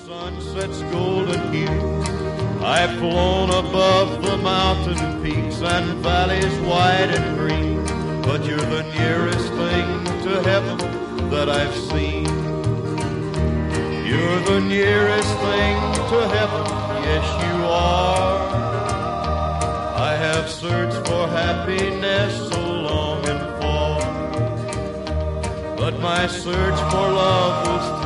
sunset's golden hue. I've flown above the mountain peaks and valleys wide and green, but you're the nearest thing to heaven that I've seen. You're the nearest thing to heaven, yes you are. I have searched for happiness so long and far, but my search for love was